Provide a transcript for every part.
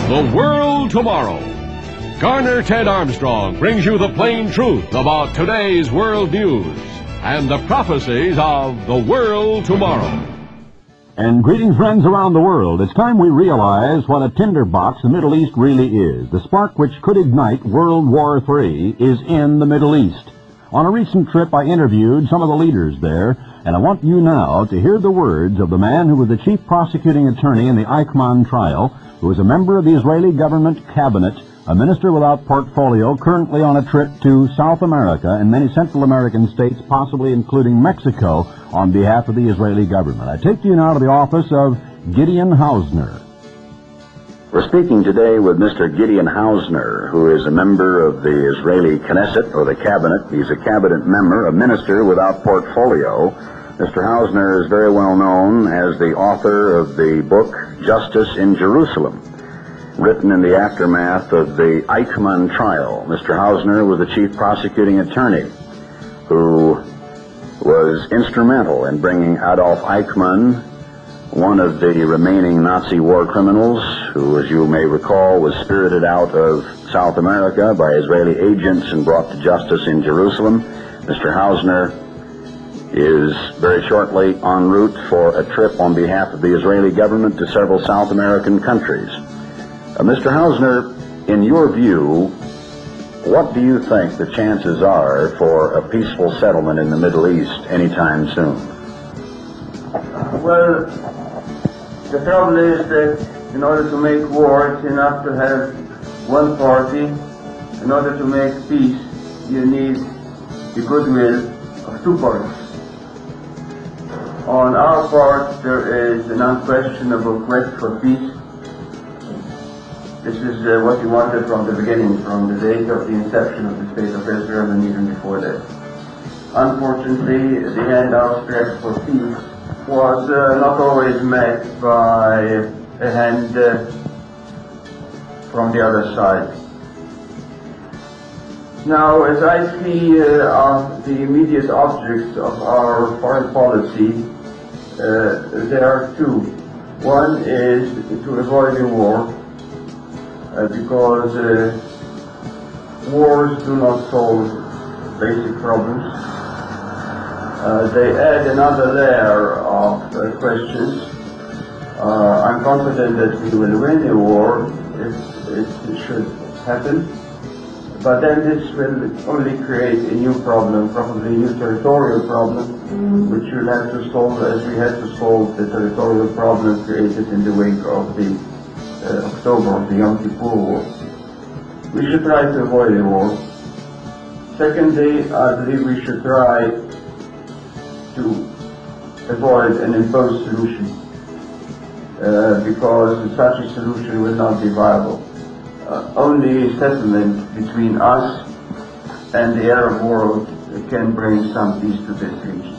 The World Tomorrow. Garner Ted Armstrong brings you the plain truth about today's world news and the prophecies of the world tomorrow. And greetings, friends around the world. It's time we realize what a tinderbox the Middle East really is. The spark which could ignite World War III is in the Middle East. On a recent trip, I interviewed some of the leaders there, and I want you now to hear the words of the man who was the chief prosecuting attorney in the Eichmann trial, who was a member of the Israeli government cabinet, a minister without portfolio, currently on a trip to South America and many Central American states, possibly including Mexico, on behalf of the Israeli government. I take you now to the office of Gideon Hausner. We're speaking today with Mr. Gideon Hausner, who is a member of the Israeli Knesset, or the cabinet. He's a cabinet member, a minister without portfolio. Mr. Hausner is very well known as the author of the book Justice in Jerusalem, written in the aftermath of the Eichmann trial. Mr. Hausner was the chief prosecuting attorney who was instrumental in bringing Adolf Eichmann, one of the remaining Nazi war criminals, who, as you may recall, was spirited out of South America by Israeli agents and brought to justice in Jerusalem. Mr. Hausner is very shortly en route for a trip on behalf of the Israeli government to several South American countries. Mr. Hausner, in your view, what do you think the chances are for a peaceful settlement in the Middle East anytime soon? Well, the trouble is that in order to make war, it's enough to have one party. In order to make peace, you need the goodwill of two parties. On our part, there is an unquestionable quest for peace. This is what we wanted from the beginning, from the date of the inception of the State of Israel and even before that. Unfortunately, the hand outstretched for peace was not always met by a hand from the other side. Now, as I see the immediate objects of our foreign policy, there are two. One is to avoid a war, because wars do not solve basic problems. They add another layer of questions. I'm confident that we will win a war if it should happen, but then this will only create a new problem, probably a new territorial problem, which we'll have to solve as we had to solve the territorial problem created in the wake of the October of the Yom Kippur War. We should try to avoid a war. Secondly, I believe we should try to avoid an imposed solution, because such a solution will not be viable. Only a settlement between us and the Arab world can bring some peace to this region.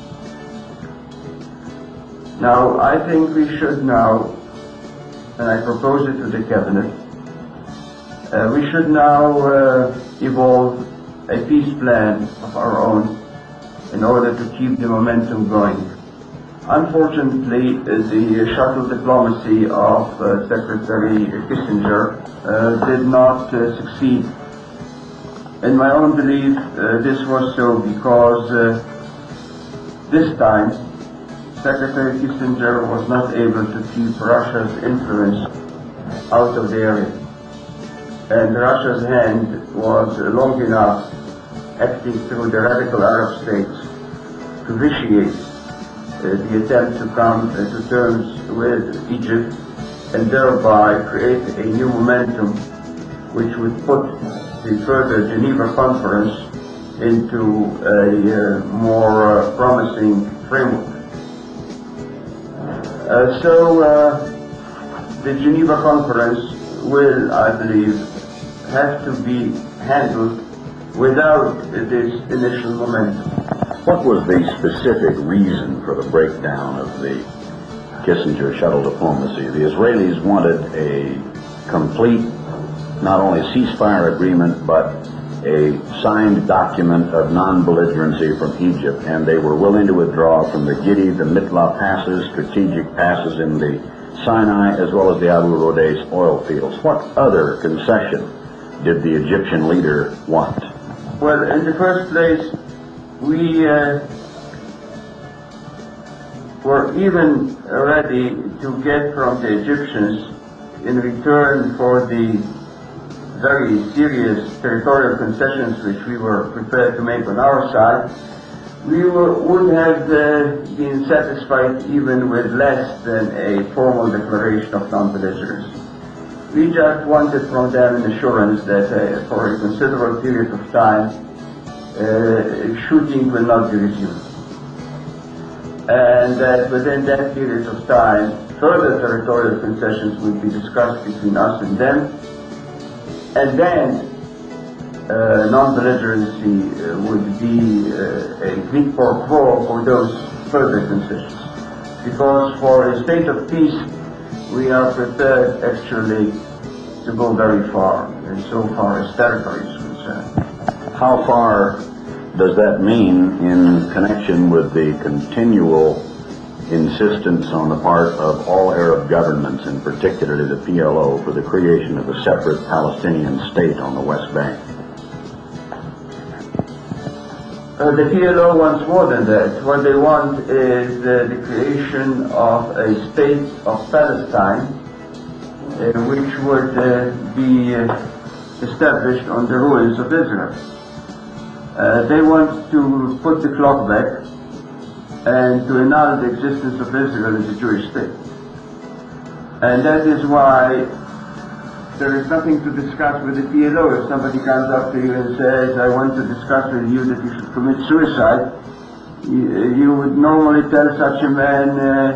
Now, I think we should now, and I propose it to the cabinet, we should now evolve a peace plan of our own in order to keep the momentum going. Unfortunately, the shuttle diplomacy of Secretary Kissinger did not succeed. In my own belief, this was so because this time Secretary Kissinger was not able to keep Russia's influence out of the area. And Russia's hand was long enough acting through the radical Arab states to vitiate the attempt to come to terms with Egypt and thereby create a new momentum which would put the further Geneva Conference into a more promising framework. So the Geneva Conference will, I believe, have to be handled without this initial momentum. What was the specific reason for the breakdown of the Kissinger shuttle diplomacy? The Israelis wanted a complete, not only ceasefire agreement, but a signed document of non-belligerency from Egypt, and they were willing to withdraw from the Gidi, the Mitla passes, strategic passes in the Sinai as well as the Abu Rodeis oil fields. What other concession did the Egyptian leader want? Well, in the first place, we were even ready to get from the Egyptians, in return for the very serious territorial concessions which we were prepared to make on our side, we would have been satisfied even with less than a formal declaration of non-belligerence. We just wanted from them an assurance that for a considerable period of time, shooting will not be resumed. And that within that period of time, further territorial concessions would be discussed between us and them. And then non-belligerency would be a quid pro quo for those further concessions. Because for a state of peace, we are prepared actually to go very far, and so far as territory is concerned. How far does that mean in connection with the continual insistence on the part of all Arab governments, and particularly the PLO, for the creation of a separate Palestinian state on the West Bank? The PLO wants more than that. What they want is the creation of a state of Palestine, which would be established on the ruins of Israel. They want to put the clock back and to annul the existence of Israel as a Jewish state. And that is why there is nothing to discuss with the PLO. If somebody comes up to you and says, I want to discuss with you that you should commit suicide, you would normally tell such a man,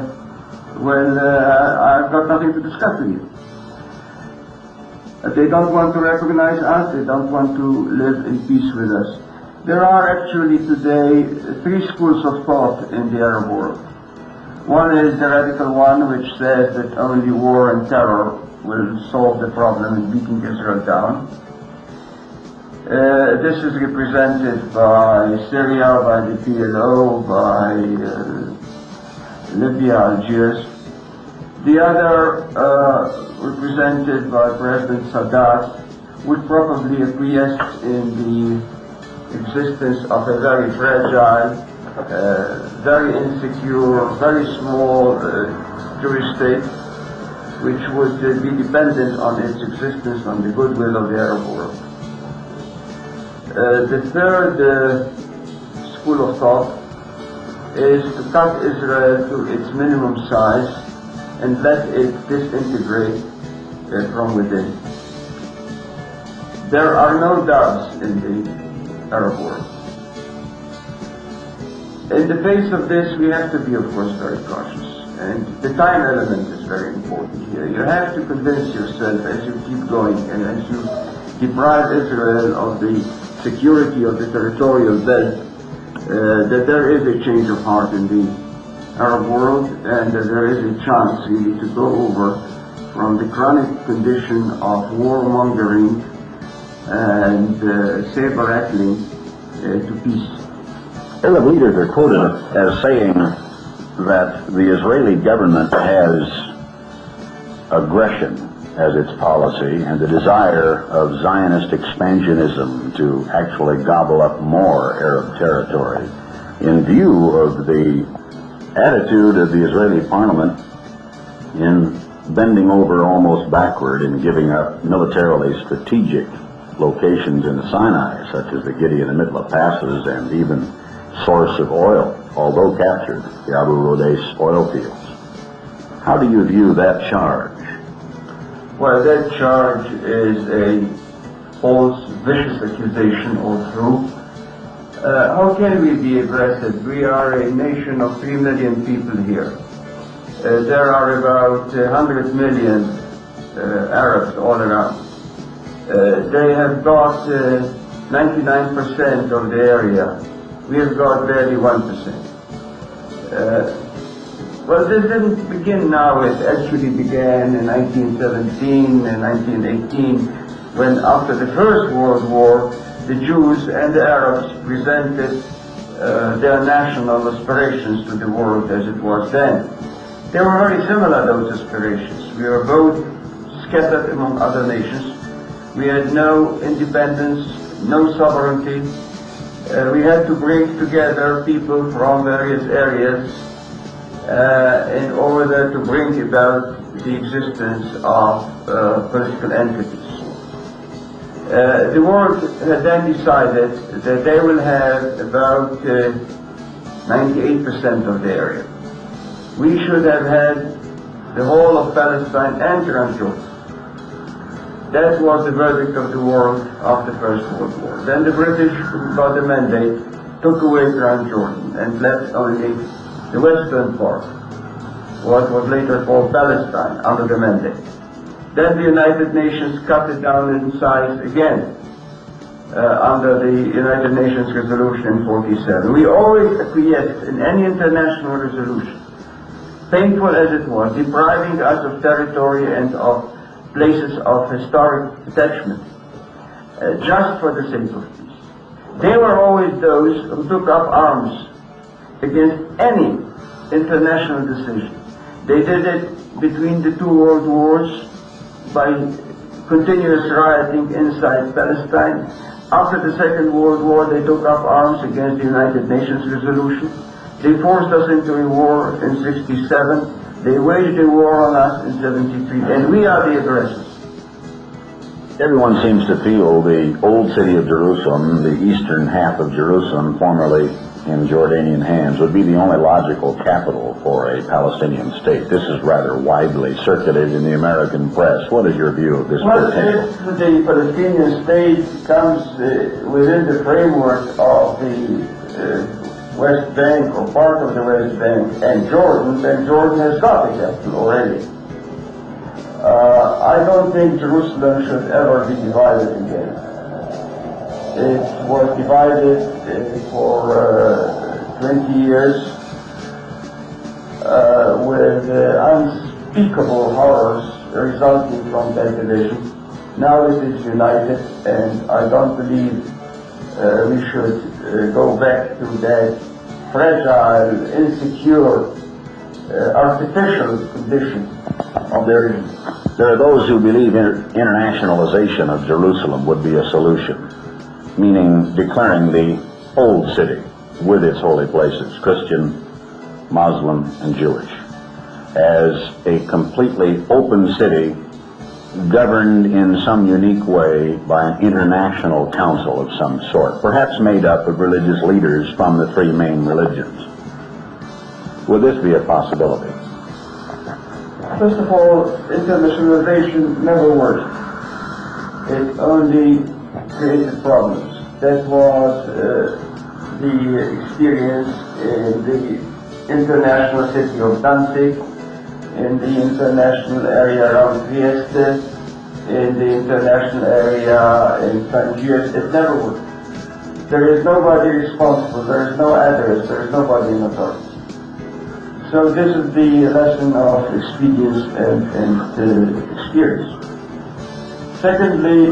I've got nothing to discuss with you. They don't want to recognize us, they don't want to live in peace with us. There are actually today three schools of thought in the Arab world. One is the radical one, which says that only war and terror will solve the problem in beating Israel down. This is represented by Syria, by the PLO, by Libya, Algiers. The other, represented by President Sadat, would probably acquiesce in the existence of a very fragile, very insecure, very small Jewish state, which would be dependent on its existence on the goodwill of the Arab world. The third school of thought is to cut Israel to its minimum size and let it disintegrate from within. There are no doubts in the Arab world. In the face of this, we have to be, of course, very cautious. And the time element is very important here. You have to convince yourself as you keep going and as you deprive Israel of the security of the territorial belt that there is a change of heart in the Arab world and that there is a chance really to go over from the chronic condition of warmongering and saber rattling to peace. Arab leaders are quoted as saying that the Israeli government has aggression as its policy and the desire of Zionist expansionism to actually gobble up more Arab territory. In view of the attitude of the Israeli parliament in bending over almost backward and giving up militarily strategic locations in the Sinai, such as the Gideon and Mitla passes and even source of oil, although captured, the Abu Rodeis oil fields. How do you view that charge? Well, that charge is a false, vicious accusation all through. How can we be aggressive? We are a nation of 3 million people here. There are about 100 million Arabs all around. They have got 99% of the area. We have got barely 1%. Well, this didn't begin now. It actually began in 1917 and 1918, when after the First World War, the Jews and the Arabs presented their national aspirations to the world as it was then. They were very similar, those aspirations. We were both scattered among other nations. We had no independence, no sovereignty. We had to bring together people from various areas in order to bring about the existence of political entities. The world had then decided that they will have about 98% of the area. We should have had the whole of Palestine and Transjordan. That was the verdict of the world after the First World War. Then the British, got the mandate, took away Transjordan and left only the western part, what was later called Palestine, under the mandate. Then the United Nations cut it down in size again, under the United Nations resolution in 47. We always acquiesced in any international resolution, painful as it was, depriving us of territory and of places of historic attachment, just for the sake of peace. They were always those who took up arms against any international decision. They did it between the two world wars by continuous rioting inside Palestine. After the Second World War, they took up arms against the United Nations resolution. They forced us into a war in 67. They waged a war on us in 73, and we are the aggressors. Everyone seems to feel the old city of Jerusalem, the eastern half of Jerusalem, formerly in Jordanian hands, would be the only logical capital for a Palestinian state. This is rather widely circulated in the American press. What is your view of this potential? If the Palestinian state comes within the framework of the West Bank or part of the West Bank and Jordan, then Jordan has got a capital already. I don't think Jerusalem should ever be divided again. It was divided for 20 years with unspeakable horrors resulting from that division. Now it is united, and I don't believe we should go back to that fragile, insecure, artificial condition of their region. There are those who believe internationalization of Jerusalem would be a solution, meaning declaring the old city with its holy places, Christian, Muslim, and Jewish, as a completely open city governed in some unique way by an international council of some sort, perhaps made up of religious leaders from the three main religions. Would this be a possibility? First of all, internationalization never worked. It only created problems. That was the experience in the international city of Danzig, in the international area around Trieste, in the international area in Tangiers. It never worked. There is nobody responsible, there is no address, there is nobody in authority. So this is the lesson of experience and experience. Secondly,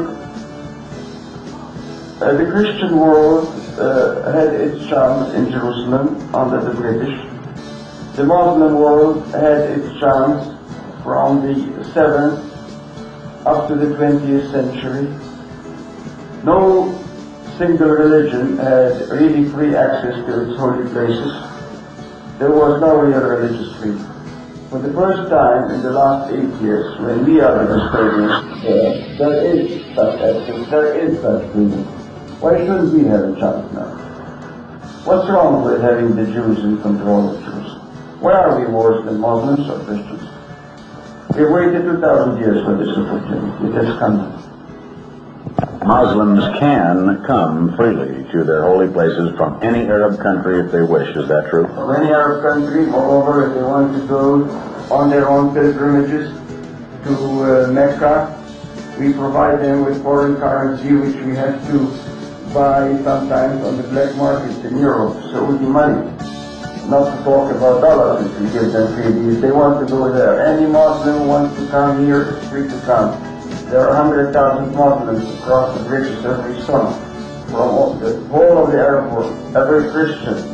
the Christian world had its chance in Jerusalem under the British. The Muslim world had its chance from the 7th up to the 20th century. No single religion had really free access to its holy places. There was no real religious freedom. For the first time in the last 8 years, when we are demonstrating there is such access, there is such freedom. Why shouldn't we have a chance now? What's wrong with having the Jews in control of Jerusalem? Why are we worse than Muslims or Christians? We waited 2,000 years for this opportunity. It has come. Muslims can come freely to their holy places from any Arab country if they wish. Is that true? From any Arab country, moreover, if they want to go on their own pilgrimages to Mecca, we provide them with foreign currency, which we have to buy sometimes on the black market in Europe, Saudi money. Not to talk about dollars if we give them freely. If they want to go there, any Muslim who wants to come here is free to come. There are 100,000 Muslims across the bridges every summer from the whole of the Arab world. Every Christian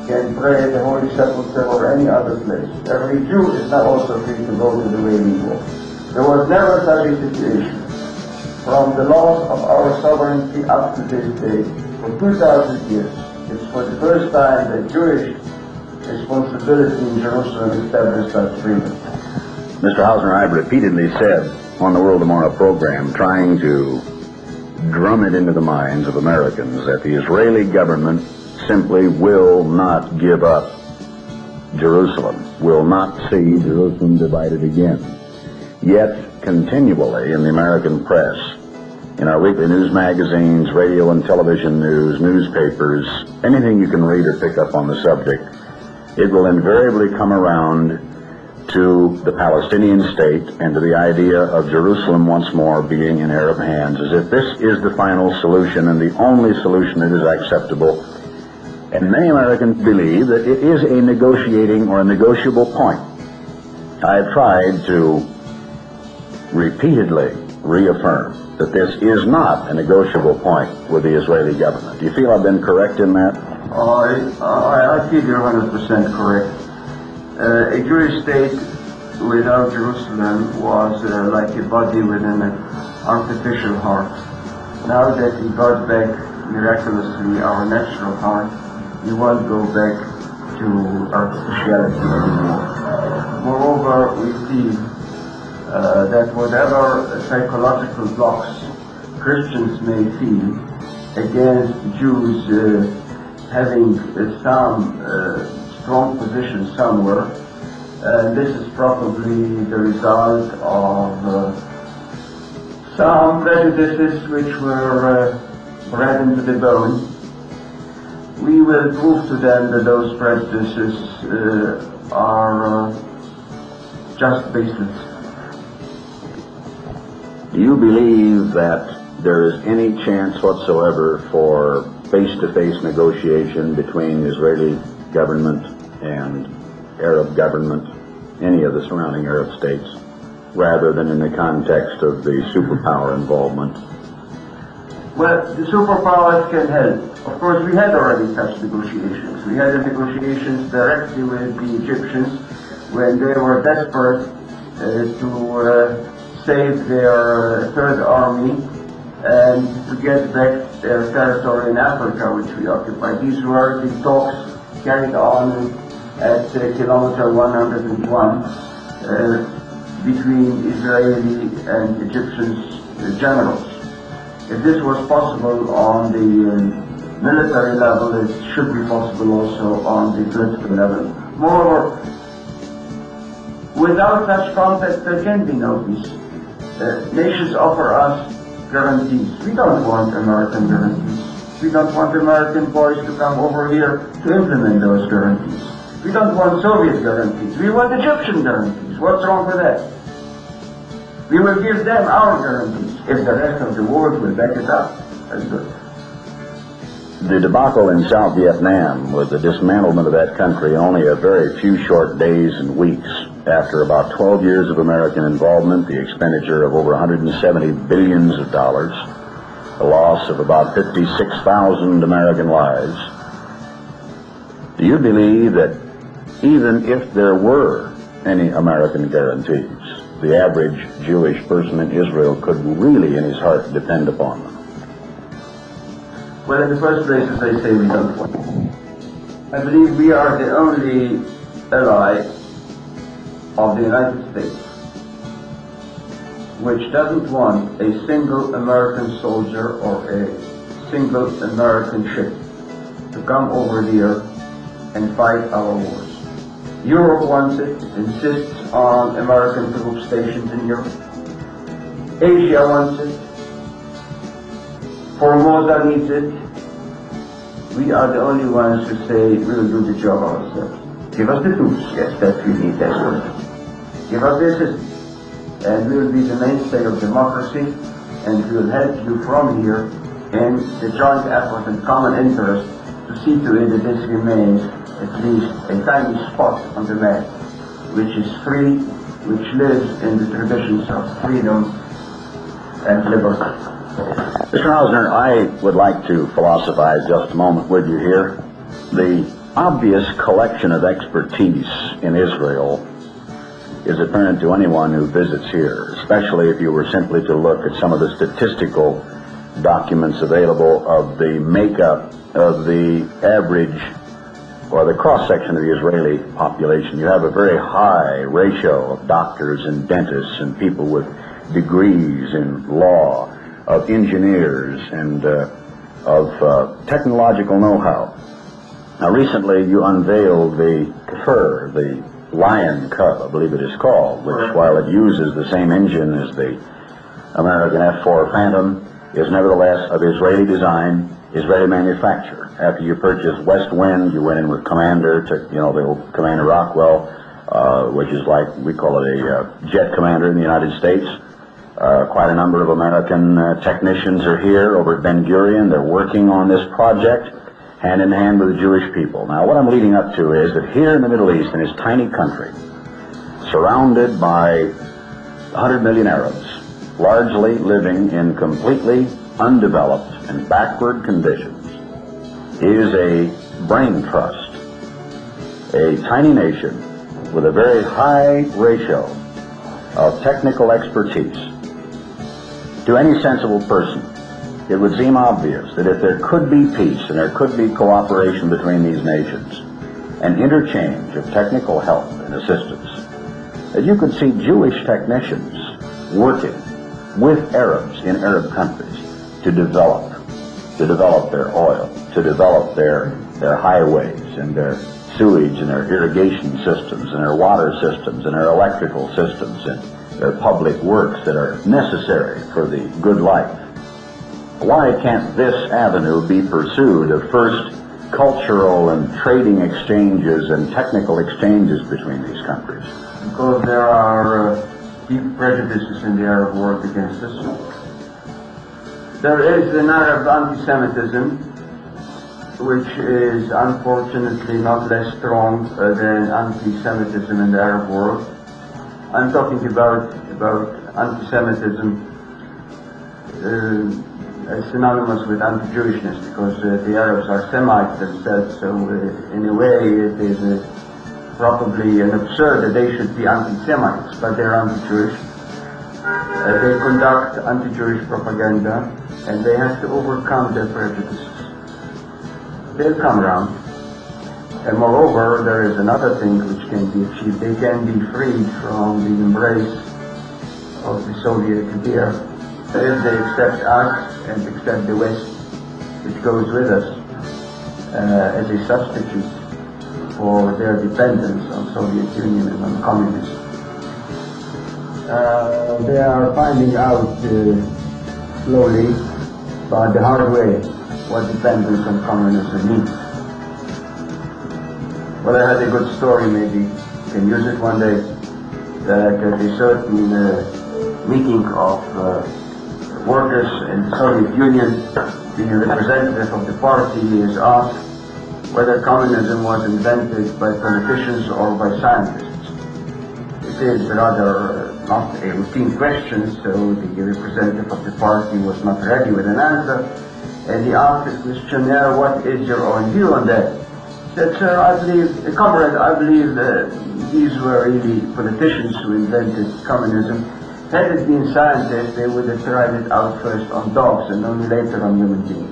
can pray at the Holy Sepulchre or any other place. Every Jew is now also free to go to the Wailing Wall. There was never such a situation. From the loss of our sovereignty up to this day, for 2,000 years, it's for the first time that Jewish responsibility in Jerusalem established such freedom. Mr. Hausner, I've repeatedly said on the World Tomorrow program, trying to drum it into the minds of Americans, that the Israeli government simply will not give up Jerusalem, will not see Jerusalem divided again. Yet, continually in the American press, in our weekly news magazines, radio and television news, newspapers, anything you can read or pick up on the subject, it will invariably come around to the Palestinian state and to the idea of Jerusalem once more being in Arab hands, as if this is the final solution and the only solution that is acceptable. And many Americans believe that it is a negotiating or a negotiable point. I have tried to repeatedly reaffirm that this is not a negotiable point with the Israeli government. Do you feel I've been correct in that? I feel you're 100% correct. A Jewish state without Jerusalem was like a body within an artificial heart. Now that we got back miraculously our natural heart, we won't go back to artificiality anymore. Moreover, we see that whatever psychological blocks Christians may feel against Jews having some strong position somewhere, this is probably the result of some prejudices which were bred into the bone. We will prove to them that those prejudices are just baseless. Do you believe that there is any chance whatsoever for face-to-face negotiation between the Israeli government and Arab government, any of the surrounding Arab states, rather than in the context of the superpower involvement? Well, the superpowers can help. Of course, we had already such negotiations. We had negotiations directly with the Egyptians when they were desperate to save their Third Army and to get back their territory in Africa, which we occupied. These were the talks carried on at kilometer 101 between Israeli and Egyptian generals. If this was possible on the military level, it should be possible also on the political level. Moreover, without such contact, there can be no peace. Nations offer us guarantees. We don't want American guarantees. We don't want American boys to come over here to implement those guarantees. We don't want Soviet guarantees. We want Egyptian guarantees. What's wrong with that? We will give them our guarantees if the rest of the world will back it up. That's good. The debacle in South Vietnam was the dismantlement of that country in only a very few short days and weeks. After about 12 years of American involvement, the expenditure of over $170 billion, the loss of about 56,000 American lives. Do you believe that even if there were any American guarantees, the average Jewish person in Israel could really in his heart depend upon them? Well, in the first place, as I say, we don't want it. I believe we are the only ally of the United States which doesn't want a single American soldier or a single American ship to come over here and fight our wars. Europe wants it, insists on American troop stations in Europe. Asia wants it. Formosa needs it. We are the only ones who say we'll do the job ourselves. Give us the troops, yes, that we need desperately. Give us the assistance, and we'll be the mainstay of democracy, and we'll help you from here in the joint effort and common interest to see to it that this remains at least a tiny spot on the map, which is free, which lives in the traditions of freedom and liberty. Mr. Hausner, I would like to philosophize just a moment with you here. The obvious collection of expertise in Israel is apparent to anyone who visits here, especially if you were simply to look at some of the statistical documents available of the makeup of the average or the cross-section of the Israeli population. You have a very high ratio of doctors and dentists and people with degrees in law, of engineers, and of technological know-how. Now, recently you unveiled the Kafir, the Lion Cub, I believe it is called, which, while it uses the same engine as the American F-4 Phantom, is nevertheless of Israeli design, Israeli manufacture. After you purchased West Wind, you went in with Commander, the old Commander Rockwell, which is like, we call it a jet commander in the United States. Quite a number of American technicians are here over at Ben Gurion. They're working on this project hand in hand with the Jewish people. Now, what I'm leading up to is that here in the Middle East, in this tiny country, surrounded by 100 million Arabs, largely living in completely undeveloped and backward conditions, is a brain trust, a tiny nation with a very high ratio of technical expertise. To any sensible person, it would seem obvious that if there could be peace and there could be cooperation between these nations, an interchange of technical help and assistance, that you could see Jewish technicians working with Arabs in Arab countries to develop their oil, to develop their highways and their sewage and their irrigation systems and their water systems and their electrical systems and their public works that are necessary for the good life. Why can't this avenue be pursued of first cultural and trading exchanges and technical exchanges between these countries? Because there are deep prejudices in the Arab world against us. There is an Arab anti-Semitism, which is unfortunately not less strong than anti-Semitism in the Arab world. I'm talking about anti-Semitism synonymous with anti-Jewishness, because the Arabs are Semites themselves, so in a way it is probably an absurd that they should be anti-Semites, but they're anti-Jewish. They conduct anti-Jewish propaganda, and they have to overcome their prejudices. They'll come around. And moreover, there is another thing which can be achieved. They can be freed from the embrace of the Soviet idea. If they accept us and accept the West, which goes with us, as a substitute for their dependence on Soviet Union and on communism. They are finding out slowly, but the hard way, what dependence on communism means. Well, I had a good story, maybe you can use it one day, that at a certain meeting of workers in the Soviet Union, the representative of the party is asked whether communism was invented by politicians or by scientists. It is rather not a routine question, so the representative of the party was not ready with an answer, and he asked his questionnaire, "What is your own view on that?" He said, "Sir, comrade, I believe that these were really politicians who invented communism. Had it been scientists, they would have tried it out first on dogs and only later on human beings."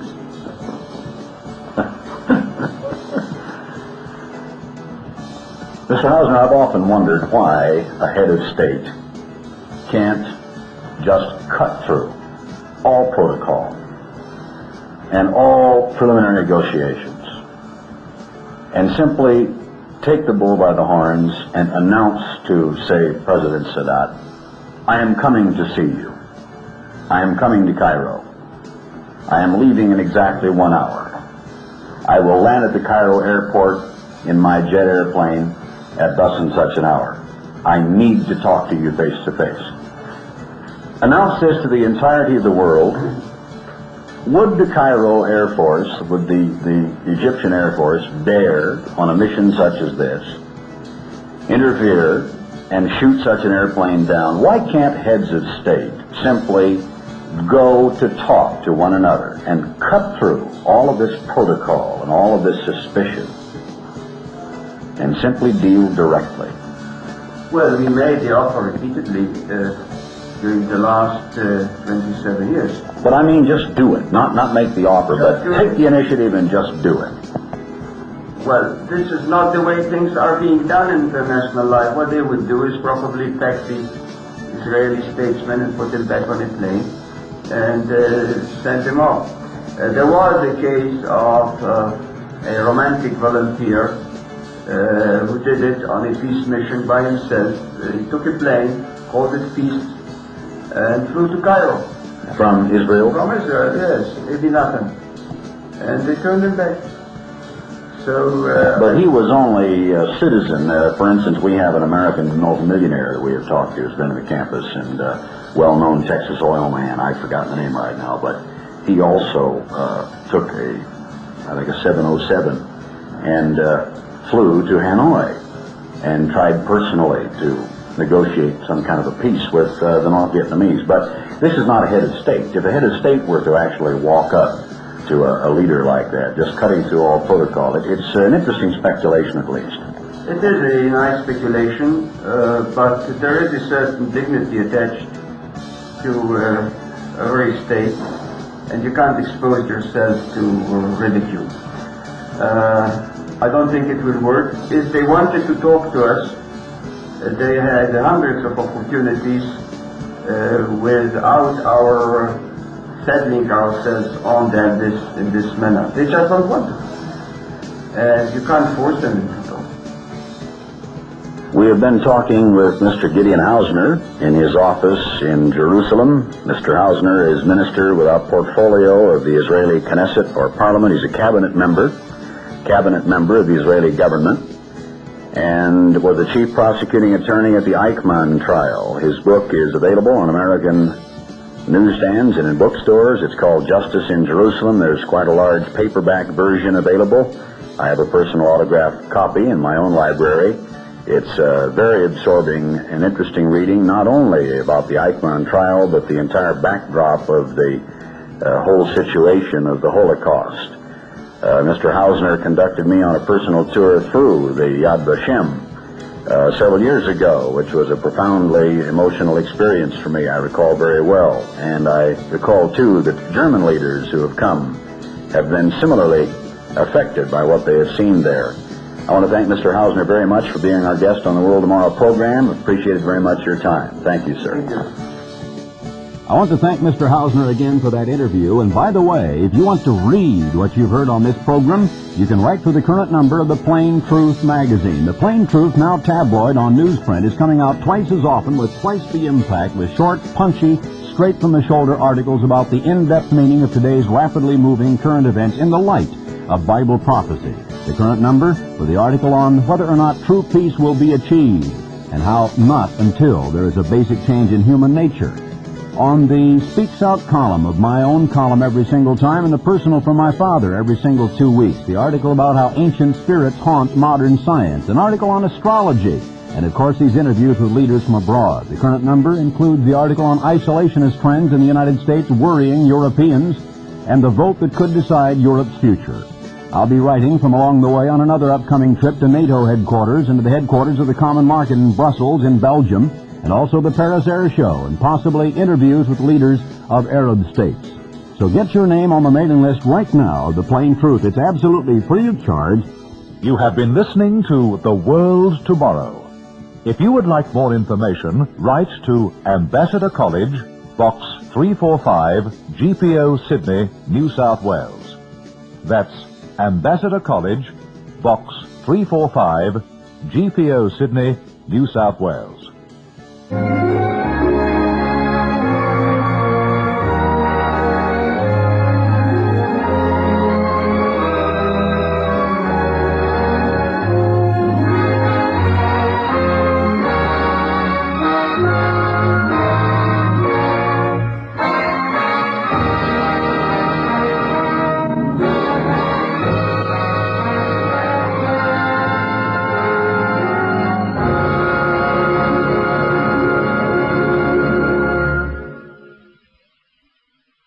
Mr. Hausner, I've often wondered why a head of state can't just cut through all protocol and all preliminary negotiations and simply take the bull by the horns and announce to, say, President Sadat, "I am coming to see you. I am coming to Cairo. I am leaving in exactly 1 hour. I will land at the Cairo airport in my jet airplane at thus and such an hour. I need to talk to you face to face." Announce this to the entirety of the world. Would the Cairo Air Force, would the Egyptian Air Force dare, on a mission such as this, interfere and shoot such an airplane down? Why can't heads of state simply go to talk to one another and cut through all of this protocol and all of this suspicion and simply deal directly? Well, we made the offer repeatedly during the last 27 years. But I mean, just do it. Not make the offer, but take the initiative and just do it. Well, this is not the way things are being done in international life. What they would do is probably pack the Israeli statesmen and put them back on a plane and send them off. There was a case of a romantic volunteer who did it on a peace mission by himself. He took a plane, called it Peace, and flew to Cairo. From Israel? From Israel, yes. It did nothing. And they turned him back. So, but he was only a citizen. For instance, we have an American multimillionaire that we have talked to who's been to the campus, and well-known Texas oil man. I've forgotten the name right now, but he also took I think a 707 and flew to Hanoi and tried personally to negotiate some kind of a peace with the North Vietnamese. But this is not a head of state. If a head of state were to actually walk up to a leader like that, just cutting through all protocol, it's an interesting speculation at least. It is a nice speculation, but there is a certain dignity attached to a very state, and you can't expose yourself to ridicule. I don't think it will work. If they wanted to talk to us, they had hundreds of opportunities without our settling ourselves on them in this manner. They just don't want it. And you can't force them into talk. We have been talking with Mr. Gideon Hausner in his office in Jerusalem. Mr. Hausner is minister without portfolio of the Israeli Knesset, or parliament. He's a cabinet member of the Israeli government, and was the chief prosecuting attorney at the Eichmann trial. His book is available on American newsstands and in bookstores. It's called Justice in Jerusalem. There's quite a large paperback version available. I have a personal autographed copy in my own library. It's very absorbing and interesting reading, not only about the Eichmann trial, but the entire backdrop of the whole situation of the Holocaust. Mr. Hausner conducted me on a personal tour through the Yad Vashem several years ago, which was a profoundly emotional experience for me, I recall very well. And I recall, too, that German leaders who have come have been similarly affected by what they have seen there. I want to thank Mr. Hausner very much for being our guest on the World Tomorrow program. Appreciated very much your time. Thank you, sir. Thank you. I want to thank Mr. Hausner again for that interview. And by the way, if you want to read what you've heard on this program, you can write to the current number of the Plain Truth magazine. The Plain Truth, now tabloid on newsprint, is coming out twice as often with twice the impact, with short, punchy, straight-from-the-shoulder articles about the in-depth meaning of today's rapidly moving current events in the light of Bible prophecy. The current number for the article on whether or not true peace will be achieved, and how not until there is a basic change in human nature. On the Speaks Out column of my own column every single time, and the personal from my father every single 2 weeks. The article about how ancient spirits haunt modern science. An article on astrology. And of course these interviews with leaders from abroad. The current number includes the article on isolationist trends in the United States worrying Europeans, and the vote that could decide Europe's future. I'll be writing from along the way on another upcoming trip to NATO headquarters and to the headquarters of the Common Market in Brussels in Belgium, and also the Paris Air Show, and possibly interviews with leaders of Arab states. So get your name on the mailing list right now, The Plain Truth. It's absolutely free of charge. You have been listening to The World Tomorrow. If you would like more information, write to Ambassador College, Box 345, GPO, Sydney, New South Wales. That's Ambassador College, Box 345, GPO, Sydney, New South Wales.